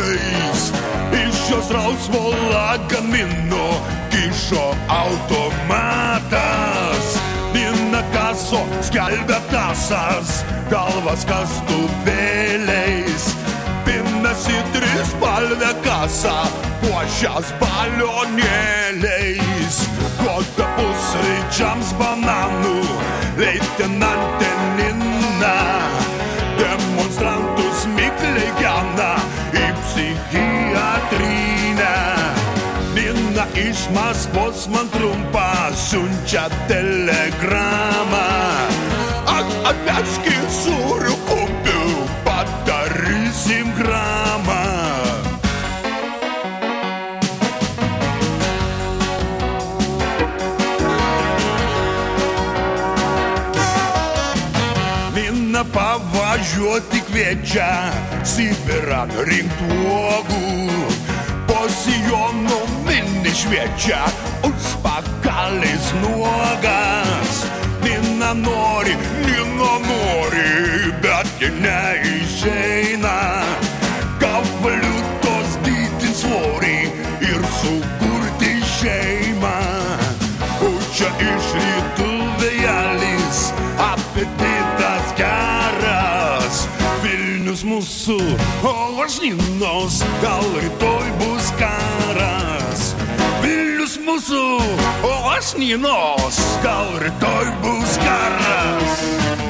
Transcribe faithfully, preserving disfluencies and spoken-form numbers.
metais. Iš šios rausvo lagamino kišo automatas. Viena kaso skelbia tasas, galvas kastuvėliais. Pinasi trispalvę kasą, puošias balionėliais. Duoda pusryčiams bananų leitenantė Nina. Demonstrantus mikliai gena į psichiatrinę. Nina iš Maskvos man trumpą siunčia telegramą. Ak, atvežki sūrių kumpių, padarysim gramą. Nina pavažiuoti kviečia Sibiran rinkt uogų. Po sijonu mini šviečia, užpakalis nuogas. Nina nori, Nina nori, bet ji neišeina. Gabaliutos didint svorį ir sukurti šeimą. Pučia iš rytų vėjelis, apetitas geras. Vilnius mūsų, o aš Ninos, gal rytoj bus karas. Vilnius mūsų, o aš Ninos, gal rytoj bus karas.